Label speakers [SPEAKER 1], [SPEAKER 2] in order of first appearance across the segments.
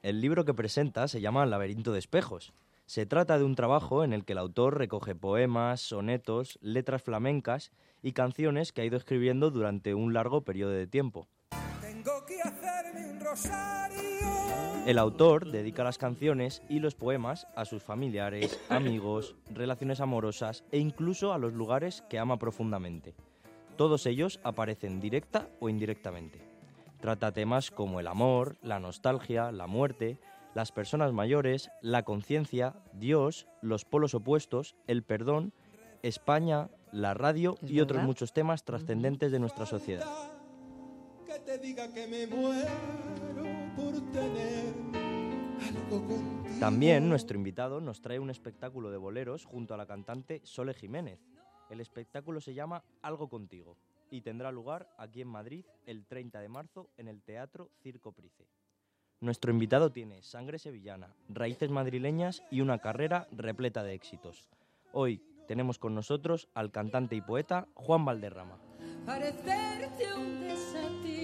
[SPEAKER 1] el libro que presenta se llama Laberinto de espejos. Se trata de un trabajo en el que el autor recoge poemas, sonetos, letras flamencas y canciones que ha ido escribiendo durante un largo periodo de tiempo. Tengo que hacerme un rosario. El autor dedica las canciones y los poemas a sus familiares, amigos, relaciones amorosas e incluso a los lugares que ama profundamente. Todos ellos aparecen directa o indirectamente. Trata temas como el amor, la nostalgia, la muerte, las personas mayores, la conciencia, Dios, los polos opuestos, el perdón, España, la radio y otros muchos temas trascendentes de nuestra sociedad. Que te diga que me muero por tener algo contigo. También nuestro invitado nos trae un espectáculo de boleros junto a la cantante Sole Jiménez. El espectáculo se llama Algo contigo y tendrá lugar aquí en Madrid el 30 de marzo en el Teatro Circo Price. Nuestro invitado tiene sangre sevillana, raíces madrileñas y una carrera repleta de éxitos. Hoy tenemos con nosotros al cantante y poeta Juan Valderrama.
[SPEAKER 2] Parecerte un desatino.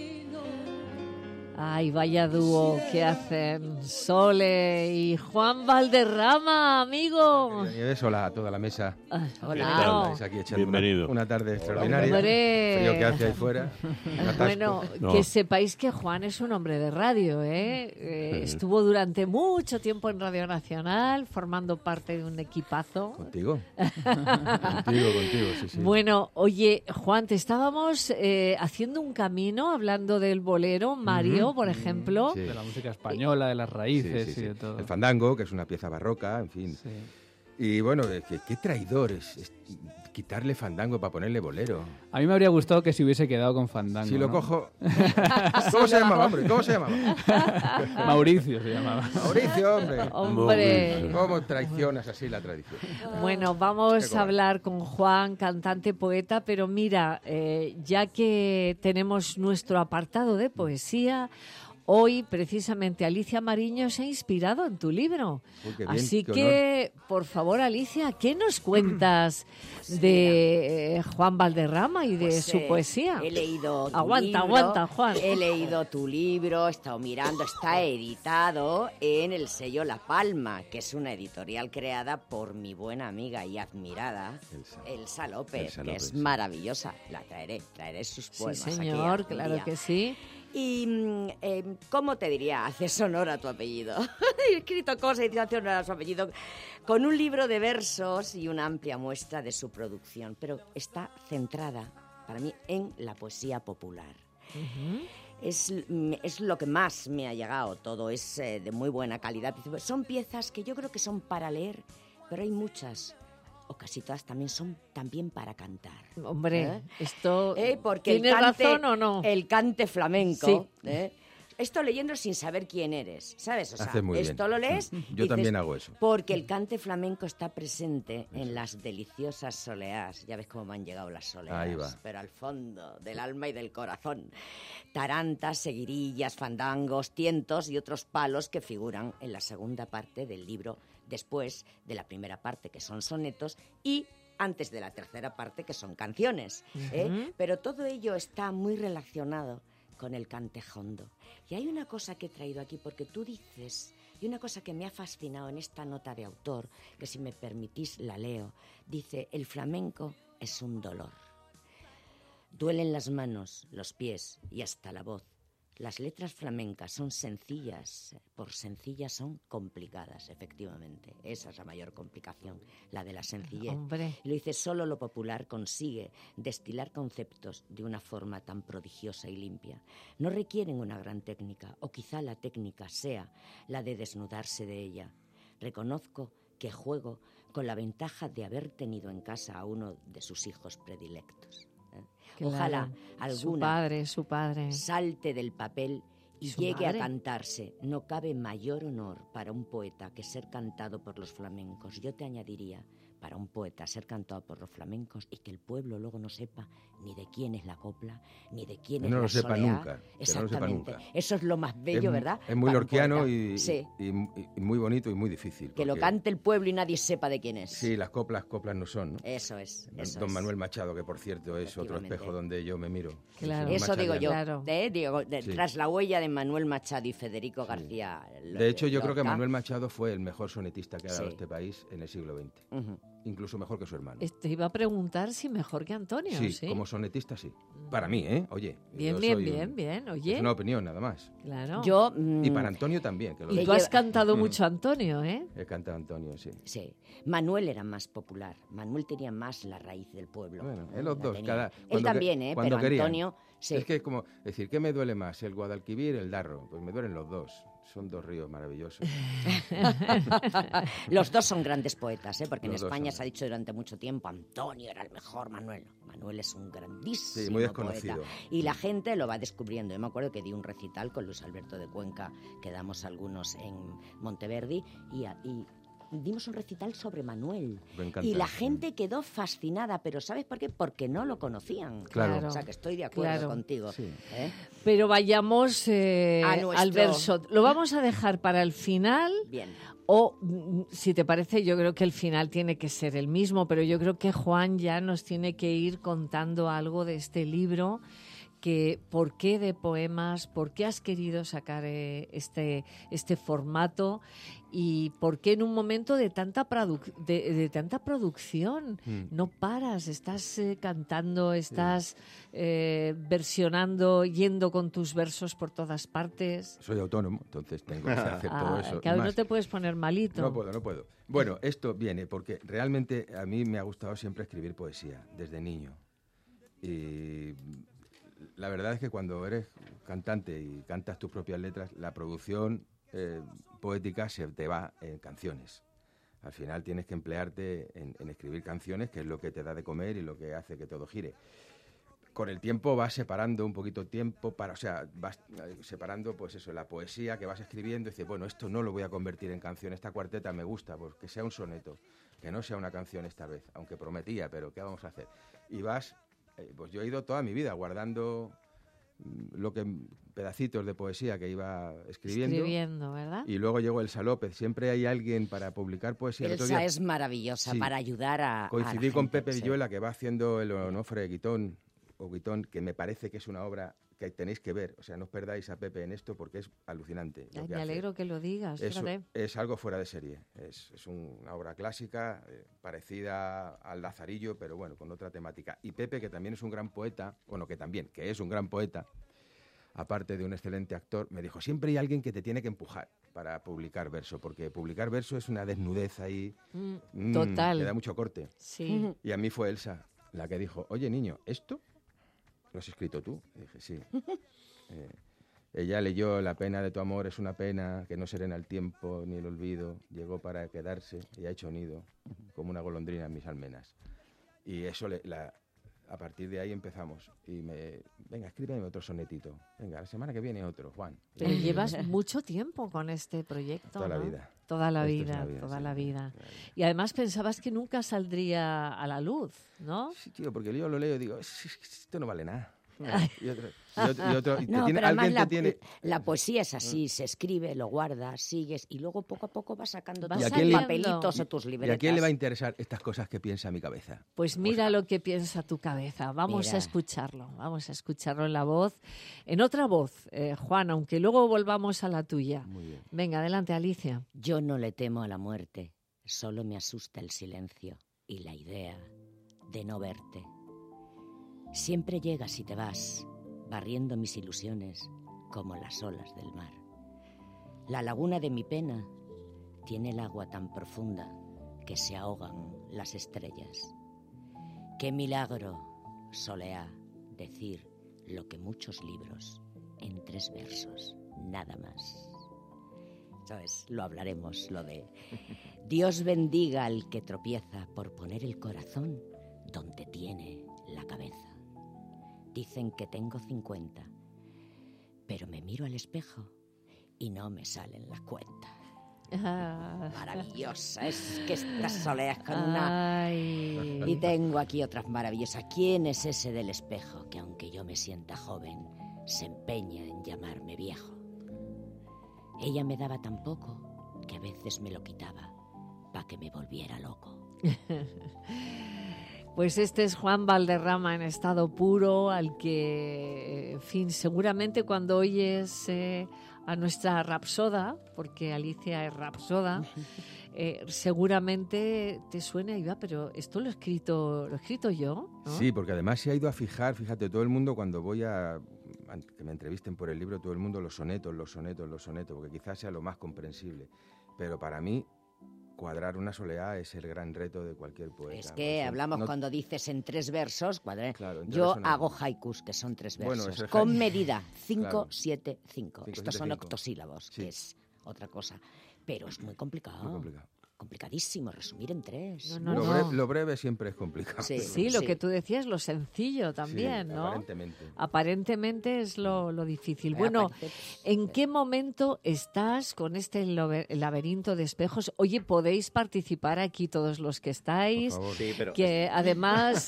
[SPEAKER 2] Ay, vaya dúo que hacen Sole y Juan Valderrama, amigo.
[SPEAKER 3] Nieves, hola a toda la mesa.
[SPEAKER 2] Hola.
[SPEAKER 3] Estáis aquí echando
[SPEAKER 4] Bienvenido.
[SPEAKER 3] una tarde extraordinaria.
[SPEAKER 2] Hombre.
[SPEAKER 3] Frío que hace ahí fuera.
[SPEAKER 2] Bueno,
[SPEAKER 4] No.
[SPEAKER 2] que sepáis que Juan es un hombre de radio, estuvo durante mucho tiempo en Radio Nacional, formando parte de un equipazo.
[SPEAKER 3] Contigo. contigo, sí.
[SPEAKER 2] Bueno, oye, Juan, te estábamos haciendo un camino hablando del bolero, Mario, por ejemplo.
[SPEAKER 3] Sí.
[SPEAKER 5] De la música española, de las raíces
[SPEAKER 3] Sí.
[SPEAKER 5] y de todo.
[SPEAKER 3] El fandango, que es una pieza barroca, en fin.
[SPEAKER 5] Sí.
[SPEAKER 3] Y bueno, qué traidor es quitarle fandango para ponerle bolero.
[SPEAKER 5] A mí me habría gustado que se hubiese quedado con fandango.
[SPEAKER 3] Si lo
[SPEAKER 5] ¿no?
[SPEAKER 3] cojo... ¿Cómo se llamaba, hombre? ¿Cómo se llamaba?
[SPEAKER 5] Mauricio se llamaba.
[SPEAKER 3] Mauricio, hombre.
[SPEAKER 2] Hombre.
[SPEAKER 3] ¿Cómo traicionas así la tradición?
[SPEAKER 2] Bueno,
[SPEAKER 3] Qué
[SPEAKER 2] vamos
[SPEAKER 3] cobarde.
[SPEAKER 2] a hablar con Juan, cantante, poeta, pero mira, ya que tenemos nuestro apartado de poesía, hoy precisamente Alicia Mariño se ha inspirado en tu libro.
[SPEAKER 3] Uy, qué bien,
[SPEAKER 2] Así
[SPEAKER 3] qué
[SPEAKER 2] que, por favor, Alicia, ¿qué nos cuentas de Juan Valderrama y de
[SPEAKER 6] Pues,
[SPEAKER 2] su poesía?
[SPEAKER 6] He leído tu
[SPEAKER 2] Aguanta,
[SPEAKER 6] libro,
[SPEAKER 2] aguanta, Juan.
[SPEAKER 6] He leído tu libro, he estado mirando, está editado en el sello La Palma, que es una editorial creada por mi buena amiga y admirada Elsa López, que es maravillosa. La traeré sus
[SPEAKER 2] Sí,
[SPEAKER 6] poemas aquí
[SPEAKER 2] señor,
[SPEAKER 6] algún
[SPEAKER 2] claro
[SPEAKER 6] día.
[SPEAKER 2] que sí.
[SPEAKER 6] Y, ¿cómo te diría? Haces honor a tu apellido. He escrito cosas y te hace honor a su apellido con un libro de versos y una amplia muestra de su producción, pero está centrada, para mí, en la poesía popular. Es lo que más me ha llegado, todo es de muy buena calidad. Son piezas que yo creo que son para leer, pero hay muchas, o casi todas también son también para cantar.
[SPEAKER 2] Hombre, esto
[SPEAKER 6] Porque
[SPEAKER 2] ¿tiene razón o no?
[SPEAKER 6] El cante flamenco.
[SPEAKER 2] Sí.
[SPEAKER 6] Esto leyendo sin saber quién eres, ¿sabes? O sea,
[SPEAKER 3] Haces muy bien.
[SPEAKER 6] esto lo lees.
[SPEAKER 3] Yo
[SPEAKER 6] dices,
[SPEAKER 3] también hago eso.
[SPEAKER 6] Porque el cante flamenco está presente en las deliciosas soleás. Ya ves cómo me han llegado las soleás.
[SPEAKER 3] Ahí va.
[SPEAKER 6] Pero al fondo del alma y del corazón. Tarantas, seguirillas, fandangos, tientos y otros palos que figuran en la segunda parte del libro, después de la primera parte, que son sonetos, y antes de la tercera parte, que son canciones. Pero todo ello está muy relacionado con el cantejondo. Y hay una cosa que he traído aquí, porque tú dices, y una cosa que me ha fascinado en esta nota de autor, que si me permitís la leo, dice, el flamenco es un dolor. Duelen las manos, los pies y hasta la voz. Las letras flamencas son sencillas, por sencillas son complicadas, efectivamente. Esa es la mayor complicación, la de la sencillez.
[SPEAKER 2] Hombre.
[SPEAKER 6] Y lo dice, solo lo popular consigue destilar conceptos de una forma tan prodigiosa y limpia. No requieren una gran técnica, o quizá la técnica sea la de desnudarse de ella. Reconozco que juego con la ventaja de haber tenido en casa a uno de sus hijos predilectos.
[SPEAKER 2] Claro.
[SPEAKER 6] Ojalá alguna
[SPEAKER 2] Su padre.
[SPEAKER 6] salte del papel y
[SPEAKER 2] ¿Su
[SPEAKER 6] llegue
[SPEAKER 2] madre?
[SPEAKER 6] a cantarse. No cabe mayor honor para un poeta que ser cantado por los flamencos. Yo te añadiría, para un poeta ser cantado por los flamencos y que el pueblo luego no sepa ni de quién es la copla, ni de quién es
[SPEAKER 3] no
[SPEAKER 6] la
[SPEAKER 3] lo sepa
[SPEAKER 6] soleá.
[SPEAKER 3] nunca, que no lo sepa
[SPEAKER 6] Exactamente.
[SPEAKER 3] nunca.
[SPEAKER 6] Eso es lo más bello, ¿verdad?
[SPEAKER 3] Es muy
[SPEAKER 6] Para un
[SPEAKER 3] lorquiano
[SPEAKER 6] poeta. Sí,
[SPEAKER 3] y muy bonito y muy difícil.
[SPEAKER 6] que lo
[SPEAKER 3] porque
[SPEAKER 6] cante el pueblo y nadie sepa de quién es.
[SPEAKER 3] Sí, las coplas no son, ¿no?
[SPEAKER 6] Eso es.
[SPEAKER 3] Don Manuel Machado, que por cierto es otro
[SPEAKER 6] Efectivamente.
[SPEAKER 3] espejo donde yo me miro.
[SPEAKER 2] Claro.
[SPEAKER 3] Soy un
[SPEAKER 6] Eso digo yo.
[SPEAKER 3] machadiano.
[SPEAKER 2] Claro.
[SPEAKER 6] Digo,
[SPEAKER 3] Sí.
[SPEAKER 6] tras la huella de Manuel Machado y Federico García.
[SPEAKER 3] De hecho, yo creo que
[SPEAKER 6] Lorca.
[SPEAKER 3] Manuel Machado fue el mejor sonetista que ha dado
[SPEAKER 6] Sí.
[SPEAKER 3] este país en el siglo XX.
[SPEAKER 6] Ujú.
[SPEAKER 3] Incluso mejor que su hermano.
[SPEAKER 2] Te iba a preguntar si mejor que Antonio, ¿sí?
[SPEAKER 3] Sí, como sonetista sí. Para mí, ¿eh? Oye.
[SPEAKER 2] Bien,
[SPEAKER 3] yo
[SPEAKER 2] bien,
[SPEAKER 3] soy
[SPEAKER 2] bien, bien. Oye,
[SPEAKER 3] Es una opinión nada más.
[SPEAKER 2] claro.
[SPEAKER 6] Yo.
[SPEAKER 3] Y para Antonio también, que lo
[SPEAKER 2] Y
[SPEAKER 3] digo.
[SPEAKER 2] tú has cantado mucho, Antonio, ¿eh?
[SPEAKER 3] He cantado Antonio, sí.
[SPEAKER 6] Sí. Manuel era más popular. Manuel tenía más la raíz del pueblo.
[SPEAKER 3] Bueno,
[SPEAKER 6] La
[SPEAKER 3] los dos,
[SPEAKER 6] tenía. Él
[SPEAKER 3] cuando
[SPEAKER 6] también,
[SPEAKER 3] cuando
[SPEAKER 6] pero
[SPEAKER 3] querían.
[SPEAKER 6] Antonio. Sí.
[SPEAKER 3] Es que es como decir, ¿qué me duele más? ¿El Guadalquivir, el Darro? Pues me duelen los dos. Son dos ríos maravillosos.
[SPEAKER 6] Los dos son grandes poetas, porque en
[SPEAKER 3] Los dos
[SPEAKER 6] España
[SPEAKER 3] son.
[SPEAKER 6] se ha dicho durante mucho tiempo Antonio era el mejor, Manuel. Manuel es un grandísimo
[SPEAKER 3] Sí, muy desconocido.
[SPEAKER 6] poeta. Y la gente lo va descubriendo. Yo me acuerdo que di un recital con Luis Alberto de Cuenca, que damos algunos en Monteverdi, y dimos un recital sobre Manuel.
[SPEAKER 3] Me encanta.
[SPEAKER 6] Y la gente quedó fascinada, pero ¿sabes por qué? Porque no lo conocían.
[SPEAKER 3] Claro.
[SPEAKER 6] O sea, que estoy de acuerdo
[SPEAKER 2] Claro.
[SPEAKER 6] contigo.
[SPEAKER 3] Sí.
[SPEAKER 6] ¿eh?
[SPEAKER 2] Pero vayamos
[SPEAKER 6] A nuestro-
[SPEAKER 2] al verso. Lo vamos a dejar para el final.
[SPEAKER 6] Bien.
[SPEAKER 2] O, si te parece, yo creo que el final tiene que ser el mismo, pero yo creo que Juan ya nos tiene que ir contando algo de este libro, que por qué de poemas, por qué has querido sacar este formato y por qué en un momento de tanta producción no paras, estás cantando, estás versionando, yendo con tus versos por todas partes.
[SPEAKER 3] Soy autónomo, entonces tengo que hacer todo eso. y
[SPEAKER 2] Claro, no
[SPEAKER 3] más.
[SPEAKER 2] te puedes poner malito.
[SPEAKER 3] No puedo. Bueno, esto viene porque realmente a mí me ha gustado siempre escribir poesía, desde niño. Y la verdad es que cuando eres cantante y cantas tus propias letras, la producción poética se te va en canciones. Al final tienes que emplearte en escribir canciones, que es lo que te da de comer y lo que hace que todo gire. Con el tiempo vas separando un poquito tiempo vas separando pues eso, la poesía que vas escribiendo y dices, bueno, esto no lo voy a convertir en canción, esta cuarteta me gusta, pues que sea un soneto, que no sea una canción esta vez, aunque prometía, pero ¿qué vamos a hacer? Y vas, pues yo he ido toda mi vida guardando pedacitos de poesía que iba escribiendo,
[SPEAKER 2] ¿verdad?
[SPEAKER 3] y luego llegó Elsa López, siempre hay alguien para publicar poesía. El otro
[SPEAKER 6] Elsa
[SPEAKER 3] día
[SPEAKER 6] es maravillosa
[SPEAKER 3] Sí.
[SPEAKER 6] para ayudar a
[SPEAKER 3] coincidí
[SPEAKER 6] la
[SPEAKER 3] con
[SPEAKER 6] gente,
[SPEAKER 3] Pepe
[SPEAKER 6] sí.
[SPEAKER 3] Villuela, que va haciendo el Onofre Guitón, que me parece que es una obra que tenéis que ver. O sea, no os perdáis a Pepe en esto porque es alucinante. lo
[SPEAKER 2] Ay,
[SPEAKER 3] que
[SPEAKER 2] me
[SPEAKER 3] hace.
[SPEAKER 2] alegro que lo digas, fíjate.
[SPEAKER 3] Es algo fuera de serie. Es una obra clásica, parecida al Lazarillo, pero bueno, con otra temática. Y Pepe, que también es un gran poeta, que es un gran poeta, aparte de un excelente actor, me dijo, siempre hay alguien que te tiene que empujar para publicar verso, porque publicar verso es una desnudez ahí,
[SPEAKER 2] Total.
[SPEAKER 3] que da mucho corte.
[SPEAKER 2] Sí.
[SPEAKER 3] Y a mí fue Elsa la que dijo, oye niño, ¿esto lo has escrito tú? Y dije, sí. Ella leyó La pena de tu amor es una pena que no serena el tiempo ni el olvido, llegó para quedarse y ha hecho nido como una golondrina en mis almenas. Y eso a partir de ahí empezamos. Y venga, escríbeme otro sonetito. Venga, la semana que viene otro, Juan.
[SPEAKER 2] Pero llevas mucho tiempo con este proyecto,
[SPEAKER 3] Toda la
[SPEAKER 2] ¿no?
[SPEAKER 3] vida.
[SPEAKER 2] Toda la
[SPEAKER 3] Esto es
[SPEAKER 2] vida,
[SPEAKER 3] una vida,
[SPEAKER 2] toda
[SPEAKER 3] sí.
[SPEAKER 2] la vida.
[SPEAKER 3] Claro.
[SPEAKER 2] Y además pensabas que nunca saldría a la luz, ¿no?
[SPEAKER 3] Sí, tío, porque yo lo leo y digo, esto no vale nada. Y otro, y
[SPEAKER 6] No,
[SPEAKER 3] te
[SPEAKER 6] pero además
[SPEAKER 3] alguien te tiene...
[SPEAKER 6] la poesía es así, se escribe, lo guardas, sigues y luego poco a poco vas sacando
[SPEAKER 2] Vas
[SPEAKER 6] tus
[SPEAKER 2] saliendo.
[SPEAKER 6] papelitos o tus
[SPEAKER 3] ¿Y
[SPEAKER 6] libretas.
[SPEAKER 3] a quién le va a interesar estas cosas que piensa mi cabeza?
[SPEAKER 2] Pues mira lo que piensa tu cabeza. Vamos
[SPEAKER 6] Mira.
[SPEAKER 2] a escucharlo en la voz, en otra voz, Juan, aunque luego volvamos a la tuya.
[SPEAKER 3] Muy bien.
[SPEAKER 2] Venga, adelante, Alicia.
[SPEAKER 6] Yo no le temo a la muerte, solo me asusta el silencio y la idea de no verte. Siempre llegas y te vas, barriendo mis ilusiones como las olas del mar. La laguna de mi pena tiene el agua tan profunda que se ahogan las estrellas. Qué milagro, soleá, decir lo que muchos libros en 3 versos, nada más. ¿Sabes? Lo hablaremos, lo de Dios bendiga al que tropieza por poner el corazón donde tiene la cabeza. Dicen que tengo 50, pero me miro al espejo y no me salen las cuentas. Maravillosa, es que estas soleas con una...
[SPEAKER 2] Ay.
[SPEAKER 6] Y tengo aquí otras maravillosas. ¿Quién es ese del espejo que aunque yo me sienta joven, se empeña en llamarme viejo? Ella me daba tan poco que a veces me lo quitaba para que me volviera loco.
[SPEAKER 2] Pues este es Juan Valderrama en estado puro, al que, en fin, seguramente cuando oyes a nuestra rapsoda, porque Alicia es rapsoda, seguramente te suena y va, pero esto lo he escrito yo, ¿no?
[SPEAKER 3] Sí, porque además se ha ido a fijar, fíjate, todo el mundo cuando voy a que me entrevisten por el libro, todo el mundo los sonetos, porque quizás sea lo más comprensible. Pero para mí, cuadrar una soleá es el gran reto de cualquier poeta.
[SPEAKER 6] Es que hablamos cuando dices en 3 versos,
[SPEAKER 3] Claro,
[SPEAKER 6] yo hago haikus, que son 3 versos,
[SPEAKER 3] Bueno,
[SPEAKER 6] con medida, 5,
[SPEAKER 3] Claro.
[SPEAKER 6] 7, 5. Estos son
[SPEAKER 3] 5.
[SPEAKER 6] octosílabos,
[SPEAKER 3] Sí.
[SPEAKER 6] que es otra cosa. Pero es muy complicado.
[SPEAKER 3] Muy complicado.
[SPEAKER 6] Complicadísimo resumir en 3.
[SPEAKER 2] No,
[SPEAKER 3] Lo breve siempre es complicado.
[SPEAKER 6] Sí.
[SPEAKER 2] Sí, lo que tú decías, lo sencillo también,
[SPEAKER 3] Sí,
[SPEAKER 2] ¿no?
[SPEAKER 3] aparentemente.
[SPEAKER 2] Aparentemente es lo difícil. Bueno, ¿en qué momento estás con este laberinto de espejos? Oye, podéis participar aquí todos los que estáis,
[SPEAKER 3] Por favor.
[SPEAKER 4] Sí, pero
[SPEAKER 2] que además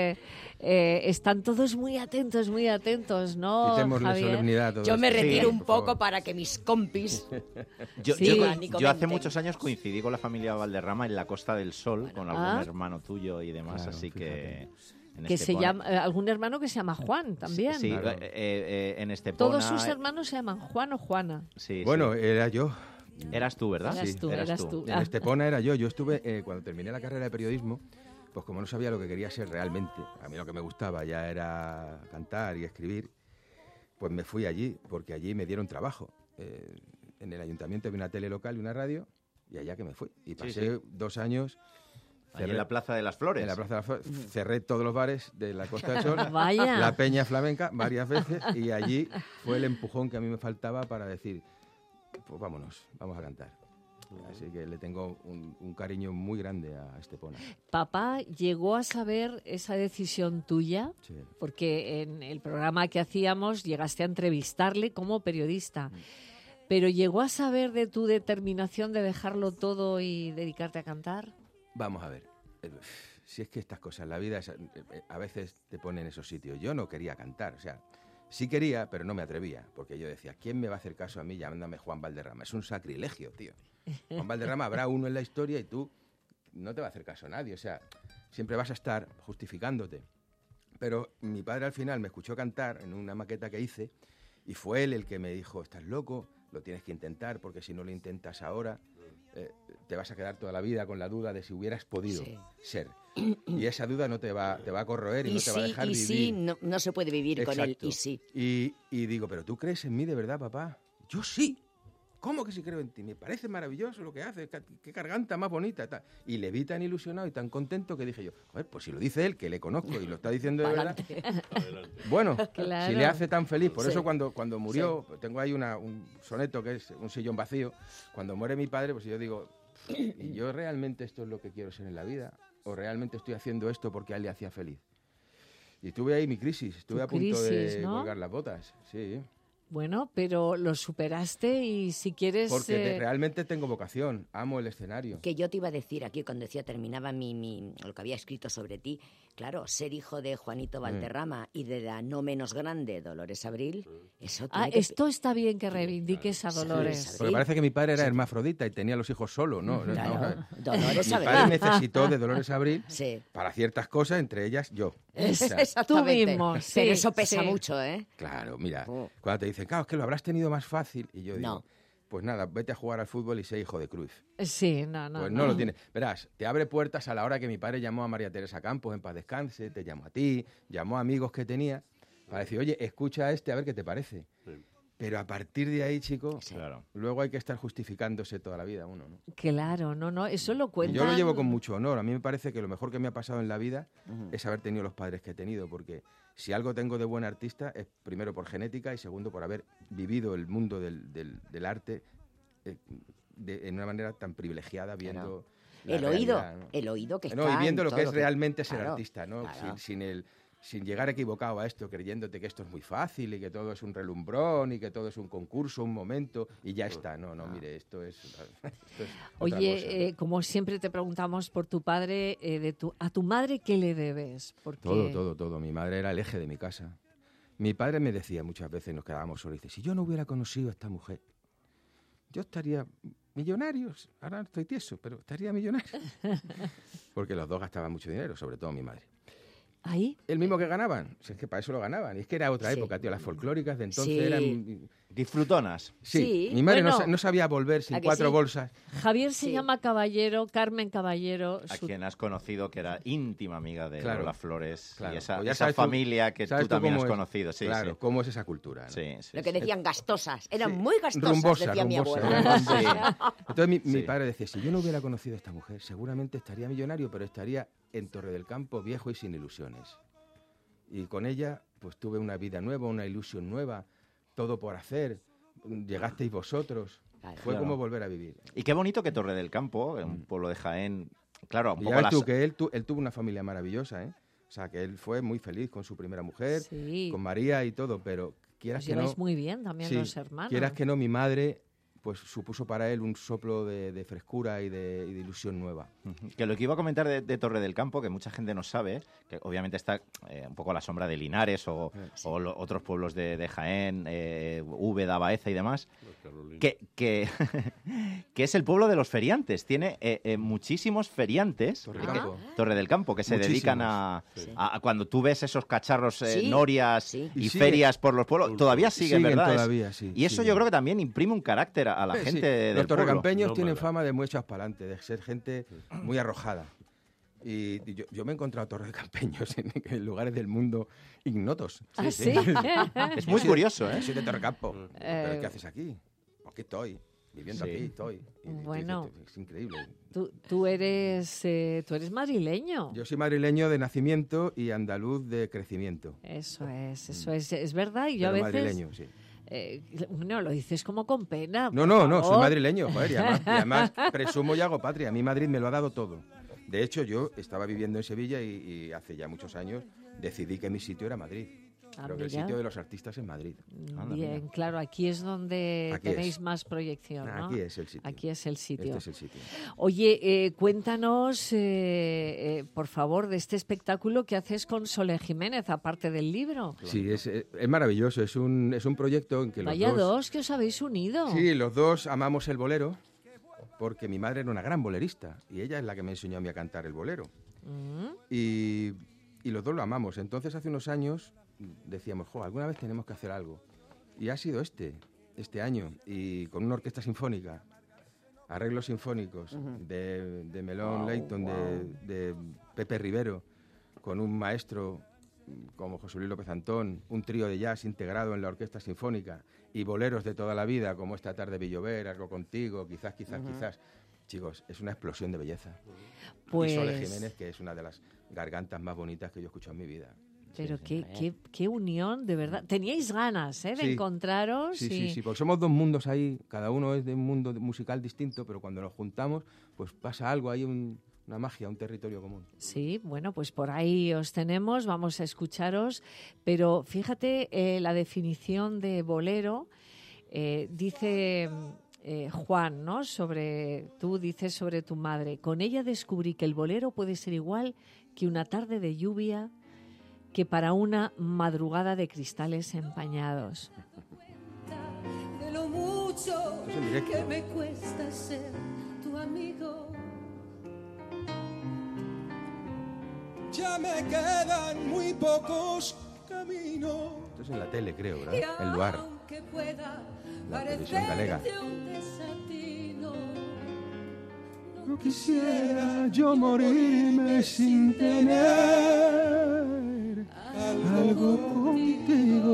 [SPEAKER 2] están todos muy atentos, ¿no,
[SPEAKER 3] Quitémosle
[SPEAKER 2] Javier?
[SPEAKER 3] solemnidad a todo
[SPEAKER 6] Yo me
[SPEAKER 3] esto.
[SPEAKER 6] retiro
[SPEAKER 3] Sí,
[SPEAKER 6] un
[SPEAKER 3] por
[SPEAKER 6] poco
[SPEAKER 3] favor.
[SPEAKER 6] para que mis compis...
[SPEAKER 4] Yo,
[SPEAKER 2] Sí.
[SPEAKER 4] yo-
[SPEAKER 6] Pánico
[SPEAKER 4] yo hace
[SPEAKER 6] mente.
[SPEAKER 4] muchos años coincidí con la familia Valderrama en la Costa del Sol, con algún
[SPEAKER 2] Ah.
[SPEAKER 4] hermano tuyo y demás,
[SPEAKER 3] Claro,
[SPEAKER 4] así que... en
[SPEAKER 2] Que se
[SPEAKER 4] Estepona-
[SPEAKER 2] llama, algún hermano que se llama Juan también.
[SPEAKER 4] Sí,
[SPEAKER 3] Claro.
[SPEAKER 4] en Estepona...
[SPEAKER 2] Todos sus hermanos se llaman Juan o Juana.
[SPEAKER 4] Sí,
[SPEAKER 3] Bueno,
[SPEAKER 4] sí.
[SPEAKER 3] era yo.
[SPEAKER 4] Eras tú, ¿verdad?
[SPEAKER 2] Eras
[SPEAKER 3] Sí.
[SPEAKER 2] tú, eras tú.
[SPEAKER 3] En
[SPEAKER 2] Ah.
[SPEAKER 3] Estepona era yo. Yo estuve, cuando terminé la carrera de periodismo, pues como no sabía lo que quería ser realmente, a mí lo que me gustaba ya era cantar y escribir, pues me fui allí, porque allí me dieron trabajo. En el ayuntamiento había una tele local y una radio, y allá que me fui. Y pasé 2 años...
[SPEAKER 4] Allí en la Plaza de las Flores.
[SPEAKER 3] En la Plaza de las Flores. Cerré todos los bares de la Costa del Sol,
[SPEAKER 2] Vaya.
[SPEAKER 3] la Peña Flamenca, varias veces, y allí fue el empujón que a mí me faltaba para decir, pues vámonos, vamos a cantar. Así que le tengo un cariño muy grande a Estepona.
[SPEAKER 2] ¿Papá llegó a saber esa decisión tuya?
[SPEAKER 3] Sí.
[SPEAKER 2] Porque en el programa que hacíamos llegaste a entrevistarle como periodista. ¿Pero llegó a saber de tu determinación de dejarlo todo y dedicarte a cantar?
[SPEAKER 3] Vamos a ver, si es que estas cosas, la vida a veces te pone en esos sitios. Yo no quería cantar, o sea, sí quería, pero no me atrevía, porque yo decía, ¿quién me va a hacer caso a mí llamándome Juan Valderrama? Es un sacrilegio, tío. Juan Valderrama habrá uno en la historia y tú no te va a hacer caso a nadie, o sea, siempre vas a estar justificándote. Pero mi padre al final me escuchó cantar en una maqueta que hice y fue él el que me dijo, estás loco, lo tienes que intentar, porque si no lo intentas ahora, te vas a quedar toda la vida con la duda de si hubieras podido ser. Y esa duda no te va a corroer y no te va a dejar vivir.
[SPEAKER 6] sí, no se puede vivir con él,
[SPEAKER 3] Exacto.
[SPEAKER 6] y sí.
[SPEAKER 3] Y digo, ¿pero tú crees en mí de verdad, papá? Yo sí. ¿Cómo que sí creo en ti? Me parece maravilloso lo que haces, qué garganta más bonita. Tal. Y le vi tan ilusionado y tan contento que dije yo, joder, pues si lo dice él, que le conozco y lo está diciendo de verdad. Bueno,
[SPEAKER 2] Claro.
[SPEAKER 3] si le hace tan feliz. Por
[SPEAKER 6] Sí.
[SPEAKER 3] eso cuando murió, tengo ahí un soneto que es un sillón vacío. Cuando muere mi padre, pues yo digo, ¿y yo realmente esto es lo que quiero ser en la vida? ¿O realmente estoy haciendo esto porque a él le hacía feliz? Y tuve ahí mi crisis, estuve
[SPEAKER 2] Tu
[SPEAKER 3] a punto
[SPEAKER 2] crisis,
[SPEAKER 3] de
[SPEAKER 2] ¿no?
[SPEAKER 3] colgar las botas, sí.
[SPEAKER 2] Bueno, pero lo superaste y si quieres...
[SPEAKER 3] Porque realmente tengo vocación, amo el escenario.
[SPEAKER 6] Que yo te iba a decir aquí cuando decía terminaba lo que había escrito sobre ti, claro, ser hijo de Juanito Valderrama y de la no menos grande Dolores Abril, eso tiene que...
[SPEAKER 2] esto está bien que reivindiques a
[SPEAKER 6] Sí,
[SPEAKER 2] Dolores.
[SPEAKER 6] sí.
[SPEAKER 3] Porque parece que mi padre era hermafrodita y tenía los hijos solo, ¿no? Vamos a ver.
[SPEAKER 6] Claro, Dolores
[SPEAKER 3] Mi
[SPEAKER 6] Abril.
[SPEAKER 3] padre necesitó de Dolores Abril
[SPEAKER 6] Sí.
[SPEAKER 3] para ciertas cosas, entre ellas yo. O sea,
[SPEAKER 6] Exactamente.
[SPEAKER 2] Tú mismo, sí,
[SPEAKER 6] Pero eso pesa
[SPEAKER 2] sí.
[SPEAKER 6] mucho, ¿eh?
[SPEAKER 3] claro, mira,
[SPEAKER 6] Oh.
[SPEAKER 3] cuando te dicen, claro, es que lo habrás tenido más fácil. Y yo digo,
[SPEAKER 6] No.
[SPEAKER 3] pues nada, vete a jugar al fútbol y sé hijo de Cruyff.
[SPEAKER 2] Sí, no.
[SPEAKER 3] Pues no lo tiene. Verás, te abre puertas a la hora que mi padre llamó a María Teresa Campos en paz descanse, te llamó a ti, llamó a amigos que tenía para decir, oye, escucha a este a ver qué te parece. Pero a partir de ahí, chico,
[SPEAKER 4] Claro.
[SPEAKER 3] luego hay que estar justificándose toda la vida uno, ¿no?
[SPEAKER 2] Claro, no, eso lo
[SPEAKER 3] Y
[SPEAKER 2] cuentan...
[SPEAKER 3] yo lo llevo con mucho honor. A mí me parece que lo mejor que me ha pasado en la vida es haber tenido los padres que he tenido, porque si algo tengo de buen artista es primero por genética y segundo por haber vivido el mundo del arte en una manera tan privilegiada, viendo la
[SPEAKER 6] El oído,
[SPEAKER 3] realidad, ¿no?
[SPEAKER 6] el oído que está
[SPEAKER 3] No, y viendo
[SPEAKER 6] en
[SPEAKER 3] lo que
[SPEAKER 6] todo
[SPEAKER 3] es realmente ser
[SPEAKER 6] Claro,
[SPEAKER 3] artista, ¿no?
[SPEAKER 6] claro.
[SPEAKER 3] Sin el sin llegar equivocado a esto, creyéndote que esto es muy fácil y que todo es un relumbrón y que todo es un concurso, un momento y ya está. No, mire, esto es otra
[SPEAKER 2] Oye, como siempre te preguntamos por tu padre, a tu madre, ¿qué le debes? Porque...
[SPEAKER 3] Todo. Mi madre era el eje de mi casa. Mi padre me decía muchas veces, nos quedábamos solos, dice, si yo no hubiera conocido a esta mujer, yo estaría millonario. Ahora estoy tieso, pero estaría millonario. Porque los dos gastaban mucho dinero, sobre todo mi madre.
[SPEAKER 2] ¿Ahí?
[SPEAKER 3] El mismo que ganaban, si es que para eso lo ganaban. Y es que era otra época, tío, las folclóricas de entonces eran...
[SPEAKER 4] Disfrutonas.
[SPEAKER 3] Sí, mi madre
[SPEAKER 2] bueno,
[SPEAKER 3] no sabía volver sin 4 bolsas.
[SPEAKER 2] Javier se llama Caballero, Carmen Caballero.
[SPEAKER 4] A quien has conocido, que era íntima amiga de Lola Flores.
[SPEAKER 3] Claro.
[SPEAKER 4] Y esa,
[SPEAKER 3] Pues ya
[SPEAKER 4] esa
[SPEAKER 3] sabes
[SPEAKER 4] familia que tú también has conocido. Sí,
[SPEAKER 3] claro,
[SPEAKER 4] sí.
[SPEAKER 3] cómo es esa cultura, ¿no?
[SPEAKER 4] Sí.
[SPEAKER 6] Lo que decían gastosas, eran
[SPEAKER 3] Sí.
[SPEAKER 6] muy gastosas,
[SPEAKER 3] Rumbosa,
[SPEAKER 6] decía mi
[SPEAKER 3] rumbosa,
[SPEAKER 6] abuela.
[SPEAKER 3] rumbosa. Entonces mi
[SPEAKER 4] Sí.
[SPEAKER 3] padre decía, si yo no hubiera conocido a esta mujer, seguramente estaría millonario, pero estaría en Torre del Campo, viejo y sin ilusiones. Y con ella, pues tuve una vida nueva, una ilusión nueva, todo por hacer. Llegasteis vosotros.
[SPEAKER 6] Claro.
[SPEAKER 3] Fue como volver a vivir.
[SPEAKER 4] Y qué bonito que Torre del Campo, un pueblo de Jaén, claro, un
[SPEAKER 3] Y
[SPEAKER 4] poco
[SPEAKER 3] ya ves
[SPEAKER 4] las...
[SPEAKER 3] tú que él tuvo una familia maravillosa, ¿eh? O sea, que él fue muy feliz con su primera mujer,
[SPEAKER 2] Sí.
[SPEAKER 3] con María y todo, pero quieras
[SPEAKER 2] Os
[SPEAKER 3] que
[SPEAKER 2] lleváis
[SPEAKER 3] no...
[SPEAKER 2] muy bien también
[SPEAKER 3] Sí,
[SPEAKER 2] los hermanos.
[SPEAKER 3] quieras que no, mi madre pues supuso para él un soplo de frescura y de ilusión nueva.
[SPEAKER 4] Ujú. Que lo que iba a comentar de Torre del Campo, que mucha gente no sabe, que obviamente está un poco a la sombra de Linares o otros pueblos de Jaén, Úbeda, Baeza y demás, que es el pueblo de los feriantes. Tiene muchísimos feriantes, Torre del Campo, que se dedican a cuando tú ves esos cacharros,
[SPEAKER 6] Sí,
[SPEAKER 4] norias
[SPEAKER 6] sí.
[SPEAKER 4] y
[SPEAKER 3] Y sigue.
[SPEAKER 4] ferias por los pueblos, todavía siguen, ¿verdad?
[SPEAKER 3] Todavía, sí.
[SPEAKER 4] Y eso
[SPEAKER 3] siguen.
[SPEAKER 4] yo creo que también imprime un carácter a la
[SPEAKER 3] Sí,
[SPEAKER 4] gente
[SPEAKER 3] sí.
[SPEAKER 4] del
[SPEAKER 3] Los
[SPEAKER 4] pueblo.
[SPEAKER 3] torrecampeños tienen fama de muy echados para adelante, de ser gente muy arrojada. Y yo me he encontrado torrecampeños en lugares del mundo ignotos.
[SPEAKER 2] ¿Ah, sí?
[SPEAKER 4] Es muy curioso, ¿eh?
[SPEAKER 3] Soy de Torrecampo. ¿Pero qué haces aquí? Aquí estoy. Viviendo
[SPEAKER 4] Sí.
[SPEAKER 3] aquí, estoy. Y
[SPEAKER 2] Bueno.
[SPEAKER 3] es increíble.
[SPEAKER 2] Tú eres madrileño.
[SPEAKER 3] Yo soy madrileño de nacimiento y andaluz de crecimiento.
[SPEAKER 2] Eso es verdad. Y yo
[SPEAKER 3] Pero
[SPEAKER 2] a veces...
[SPEAKER 3] madrileño, sí.
[SPEAKER 2] No, lo dices como con pena.
[SPEAKER 3] No,
[SPEAKER 2] por
[SPEAKER 3] soy
[SPEAKER 2] favor.
[SPEAKER 3] madrileño, joder, y además presumo y hago patria. A mí Madrid me lo ha dado todo. De hecho, yo estaba viviendo en Sevilla y hace ya muchos años decidí que mi sitio era Madrid.
[SPEAKER 2] Ah,
[SPEAKER 3] Creo que el
[SPEAKER 2] mira.
[SPEAKER 3] sitio de los artistas es Madrid.
[SPEAKER 2] Bien, claro, aquí es donde
[SPEAKER 3] Aquí
[SPEAKER 2] tenéis
[SPEAKER 3] es.
[SPEAKER 2] más proyección, ¿no?
[SPEAKER 3] Aquí es el sitio.
[SPEAKER 2] Aquí es el sitio.
[SPEAKER 3] Este es el sitio.
[SPEAKER 2] Oye, cuéntanos, por favor, de este espectáculo que haces con Sole Jiménez, aparte del libro.
[SPEAKER 3] Sí, es maravilloso. Es un proyecto en que los
[SPEAKER 2] Vaya
[SPEAKER 3] dos...
[SPEAKER 2] dos que os habéis unido.
[SPEAKER 3] Sí, los dos amamos el bolero, porque mi madre era una gran bolerista y ella es la que me enseñó a mí a cantar el bolero. Y los dos lo amamos. Entonces, hace unos años decíamos, alguna vez tenemos que hacer algo. Y ha sido este año, y con una orquesta sinfónica, arreglos sinfónicos de Melón Leighton, de Pepe Rivero, con un maestro como José Luis López Antón, un trío de jazz integrado en la orquesta sinfónica, y boleros de toda la vida, como Esta tarde vi llover, Algo contigo, quizás. Chicos, es una explosión de belleza.
[SPEAKER 2] Pues...
[SPEAKER 3] Y Sole Jiménez, que es una de las gargantas más bonitas que yo he escuchado en mi vida.
[SPEAKER 2] Pero qué unión, de verdad. Teníais ganas de
[SPEAKER 3] Sí.
[SPEAKER 2] encontraros.
[SPEAKER 3] Sí, porque somos dos mundos ahí, cada uno es de un mundo musical distinto, pero cuando nos juntamos, pues pasa algo, hay una magia, un territorio común.
[SPEAKER 2] Sí, bueno, pues por ahí os tenemos, vamos a escucharos. Pero fíjate, la definición de bolero, dice Juan, ¿no? Tú dices sobre tu madre. Con ella descubrí que el bolero puede ser igual que una tarde de lluvia, que para una madrugada de cristales empañados.
[SPEAKER 7] De lo mucho
[SPEAKER 3] Esto es en directo.
[SPEAKER 7] que me cuesta ser tu amigo.
[SPEAKER 8] Ya me quedan muy pocos caminos.
[SPEAKER 3] Esto es en la tele, creo,
[SPEAKER 7] Y
[SPEAKER 3] ¿verdad? El lugar.
[SPEAKER 7] aunque pueda
[SPEAKER 3] La televisión galega.
[SPEAKER 7] parecerte un desatino,
[SPEAKER 8] No quisiera yo morirme sin tener algo contigo.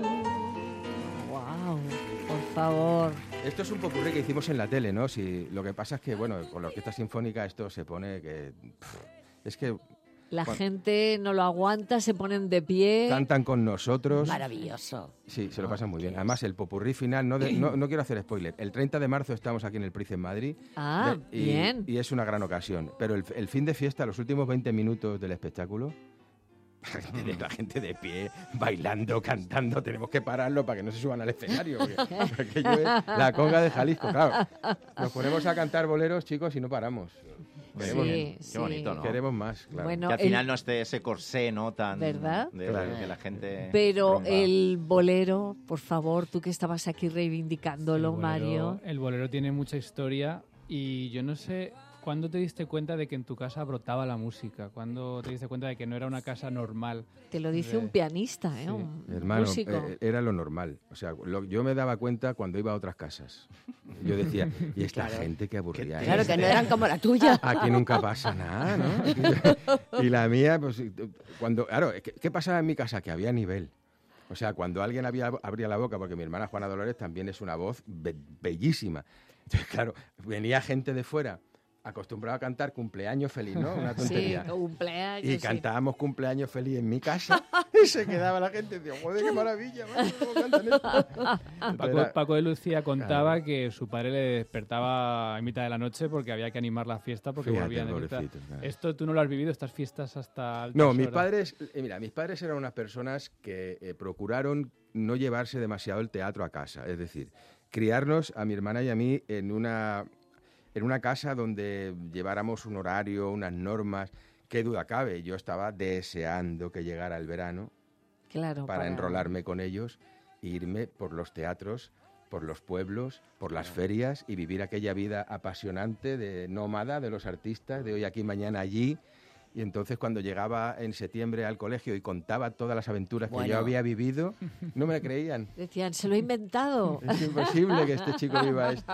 [SPEAKER 2] ¡Wow! Por favor.
[SPEAKER 3] Esto es un popurrí que hicimos en la tele, ¿no? Lo que pasa es que, bueno, con la orquesta sinfónica esto se pone que... es que
[SPEAKER 2] La gente no lo aguanta, se ponen de pie.
[SPEAKER 3] cantan con nosotros.
[SPEAKER 6] Maravilloso.
[SPEAKER 3] Sí, se lo pasan muy bien. Además, el popurrí final, no quiero hacer spoiler, el 30 de marzo estamos aquí en el Price en Madrid.
[SPEAKER 2] Ah, bien.
[SPEAKER 3] Y es una gran ocasión. Pero el fin de fiesta, los últimos 20 minutos del espectáculo, La gente de pie, bailando, cantando, tenemos que pararlo para que no se suban al escenario. Porque aquello es la conga de Jalisco, claro. Nos ponemos a cantar boleros, chicos, y no paramos. Queremos,
[SPEAKER 2] Sí,
[SPEAKER 4] Qué bonito, ¿no?
[SPEAKER 3] queremos más, claro.
[SPEAKER 2] Bueno,
[SPEAKER 4] Que al final no esté ese corsé, ¿no? Tan
[SPEAKER 2] ¿Verdad?
[SPEAKER 3] Claro.
[SPEAKER 4] Que la gente
[SPEAKER 2] Pero
[SPEAKER 4] rompa.
[SPEAKER 2] el bolero, por favor, tú que estabas aquí reivindicándolo, Mario.
[SPEAKER 5] El bolero tiene mucha historia y yo no sé cuándo te diste cuenta de que en tu casa brotaba la música, cuándo te diste cuenta de que no era una casa normal.
[SPEAKER 2] Te lo dice un pianista, ¿eh? Un
[SPEAKER 3] Hermano,
[SPEAKER 2] músico.
[SPEAKER 3] era lo normal. O sea, yo me daba cuenta cuando iba a otras casas. Yo decía, ¿y esta gente qué aburrida es?
[SPEAKER 6] Claro, que no eran como la tuya.
[SPEAKER 3] Aquí nunca pasa nada, ¿no? Y la mía, pues, claro, ¿qué pasaba en mi casa? Que había nivel. O sea, cuando alguien abría la boca, porque mi hermana Juana Dolores también es una voz bellísima. Entonces, claro, venía gente de fuera acostumbrado a cantar cumpleaños feliz, ¿no? Una tontería.
[SPEAKER 2] Sí, cumpleaños.
[SPEAKER 3] Y
[SPEAKER 2] sí.
[SPEAKER 3] cantábamos cumpleaños feliz en mi casa y se quedaba la gente y decía, joder, qué maravilla, macho, ¿cómo cantan esto?
[SPEAKER 5] Paco de Lucía contaba que su padre le despertaba a mitad de la noche porque había que animar la fiesta porque
[SPEAKER 3] Fíjate,
[SPEAKER 5] volvían de
[SPEAKER 3] pobrecito, claro.
[SPEAKER 5] Esto tú no lo has vivido, estas fiestas hasta altas
[SPEAKER 3] No, mis
[SPEAKER 5] horas?
[SPEAKER 3] padres eran unas personas que procuraron no llevarse demasiado el teatro a casa. Es decir, criarnos a mi hermana y a mí en una casa donde lleváramos un horario, unas normas. Qué duda cabe, yo estaba deseando que llegara el verano
[SPEAKER 2] Claro,
[SPEAKER 3] para enrolarme con ellos e irme por los teatros, por los pueblos, por las ferias y vivir aquella vida apasionante de nómada de los artistas, de hoy aquí, mañana allí. Y entonces cuando llegaba en septiembre al colegio y contaba todas las aventuras que yo había vivido, no me creían.
[SPEAKER 2] Decían, se lo he inventado.
[SPEAKER 3] Es imposible que este chico viva esto.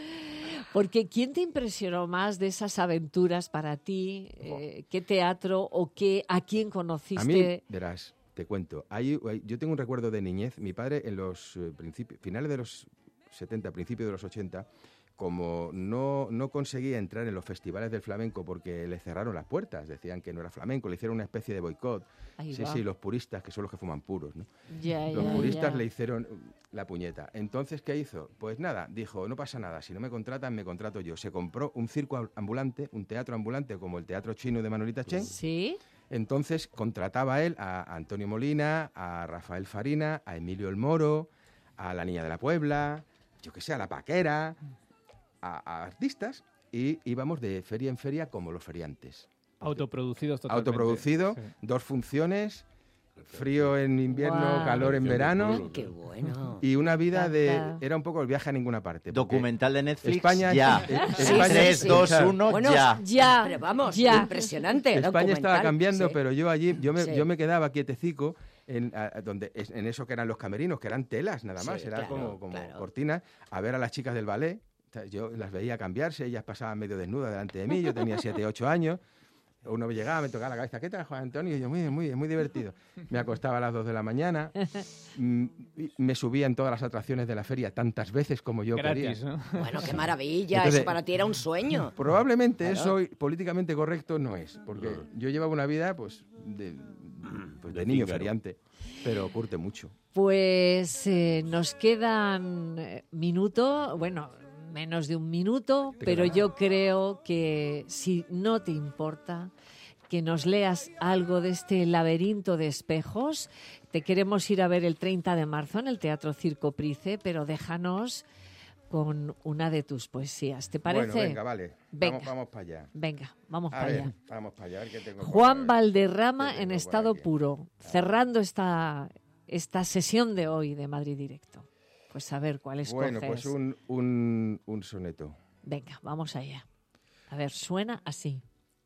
[SPEAKER 2] Porque ¿quién te impresionó más de esas aventuras para ti? ¿Qué teatro o a quién conociste?
[SPEAKER 3] A mí, verás, te cuento. Yo tengo un recuerdo de niñez. Mi padre en los finales de los 70, principios de los 80, como no conseguía entrar en los festivales del flamenco porque le cerraron las puertas, decían que no era flamenco, le hicieron una especie de boicot.
[SPEAKER 2] Ahí
[SPEAKER 3] Sí,
[SPEAKER 2] va.
[SPEAKER 3] sí, los puristas, que son los que fuman puros, ¿no?
[SPEAKER 2] Los
[SPEAKER 3] Puristas le hicieron la puñeta. Entonces, ¿qué hizo? Pues nada, dijo, no pasa nada, si no me contratan, me contrato yo. Se compró un circo ambulante, un teatro ambulante, como el Teatro Chino de Manolita Chen.
[SPEAKER 2] Sí.
[SPEAKER 3] Entonces contrataba a él a Antonio Molina, a Rafael Farina, a Emilio El Moro, a la Niña de la Puebla, yo qué sé, a la Paquera, a artistas, y íbamos de feria en feria como los feriantes.
[SPEAKER 5] Autoproducidos totalmente.
[SPEAKER 3] Autoproducido,
[SPEAKER 5] Sí.
[SPEAKER 3] 2 funciones, frío en invierno,
[SPEAKER 2] Guau.
[SPEAKER 3] calor en verano,
[SPEAKER 6] Ay, qué bueno.
[SPEAKER 3] y una vida
[SPEAKER 2] Encanta.
[SPEAKER 3] era un poco el viaje a ninguna parte. porque
[SPEAKER 4] Documental de Netflix,
[SPEAKER 3] España,
[SPEAKER 4] ya.
[SPEAKER 3] España-
[SPEAKER 4] 3,
[SPEAKER 6] sí.
[SPEAKER 4] 2,
[SPEAKER 3] Claro.
[SPEAKER 4] 1,
[SPEAKER 6] Bueno,
[SPEAKER 4] ya.
[SPEAKER 2] Ya.
[SPEAKER 6] Pero vamos,
[SPEAKER 2] ya.
[SPEAKER 6] impresionante.
[SPEAKER 3] España
[SPEAKER 6] documental,
[SPEAKER 3] estaba cambiando,
[SPEAKER 6] sí.
[SPEAKER 3] pero yo allí,
[SPEAKER 6] Sí.
[SPEAKER 3] yo me quedaba quietecico en eso que eran los camerinos, que eran telas nada más,
[SPEAKER 6] Sí,
[SPEAKER 3] era
[SPEAKER 6] claro,
[SPEAKER 3] como
[SPEAKER 6] claro.
[SPEAKER 3] cortinas, a ver a las chicas del ballet. O sea, yo las veía cambiarse, ellas pasaban medio desnudas delante de mí, yo tenía 7, 8 años. Uno me llegaba, me tocaba la cabeza, ¿qué tal, Juan Antonio? Y yo, muy bien, muy bien, muy divertido. Me acostaba a las 2 de la mañana, me subía en todas las atracciones de la feria tantas veces como yo
[SPEAKER 5] Gratis,
[SPEAKER 3] quería.
[SPEAKER 5] ¿no?
[SPEAKER 6] Bueno, qué maravilla.
[SPEAKER 3] Entonces-
[SPEAKER 6] Eso para ti era un sueño.
[SPEAKER 3] Probablemente
[SPEAKER 6] Claro.
[SPEAKER 3] eso políticamente correcto no es, porque yo llevaba una vida pues de niño feriante, pero curte mucho.
[SPEAKER 2] Pues nos quedan minutos, bueno, menos de un minuto, pero yo creo que si no te importa que nos leas algo de este laberinto de espejos, te queremos ir a ver el 30 de marzo en el Teatro Circo Price, pero déjanos con una de tus poesías, ¿te parece?
[SPEAKER 3] Bueno, venga, vale.
[SPEAKER 2] Venga.
[SPEAKER 3] Vamos para allá.
[SPEAKER 2] Venga, vamos
[SPEAKER 3] A
[SPEAKER 2] para
[SPEAKER 3] ver,
[SPEAKER 2] allá.
[SPEAKER 3] vamos para allá. A ver qué tengo por
[SPEAKER 2] Juan
[SPEAKER 3] ahí.
[SPEAKER 2] Valderrama
[SPEAKER 3] ¿Qué
[SPEAKER 2] en
[SPEAKER 3] tengo por
[SPEAKER 2] estado
[SPEAKER 3] aquí?
[SPEAKER 2] puro, cerrando esta sesión de hoy de Madrid Directo. Pues a ver, ¿cuál escoges?
[SPEAKER 3] Bueno, pues un soneto.
[SPEAKER 2] Venga, vamos allá. A ver, suena así.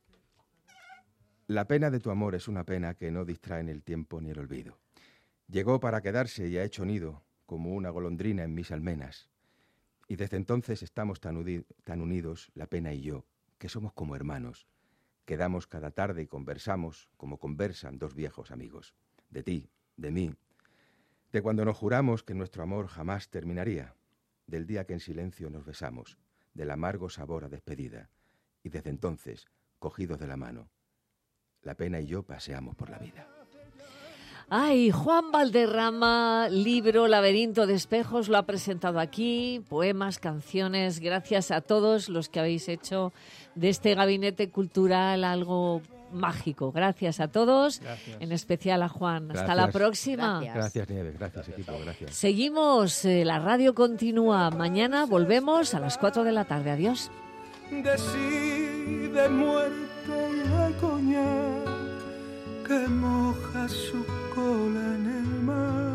[SPEAKER 3] La pena de tu amor es una pena que no distrae en el tiempo ni el olvido. Llegó para quedarse y ha hecho nido, como una golondrina en mis almenas. Y desde entonces estamos tan unidos, la pena y yo, que somos como hermanos. Quedamos cada tarde y conversamos como conversan 2 viejos amigos. De ti, de mí, de cuando nos juramos que nuestro amor jamás terminaría, del día que en silencio nos besamos, del amargo sabor a despedida. Y desde entonces, cogidos de la mano, la pena y yo paseamos por la vida.
[SPEAKER 2] Ay, Juan Valderrama, libro Laberinto de Espejos, lo ha presentado aquí, poemas, canciones, gracias a todos los que habéis hecho de este gabinete cultural algo mágico. Gracias a todos,
[SPEAKER 5] Gracias.
[SPEAKER 2] en especial a Juan. Hasta la
[SPEAKER 3] Gracias.
[SPEAKER 2] próxima.
[SPEAKER 6] Gracias.
[SPEAKER 3] Gracias, Nieves. Gracias, equipo. Gracias.
[SPEAKER 2] Seguimos, la radio continúa. Mañana volvemos a las 4 de la tarde. Adiós.
[SPEAKER 8] De sí, de muerte y de coñac que moja su cola en el mar.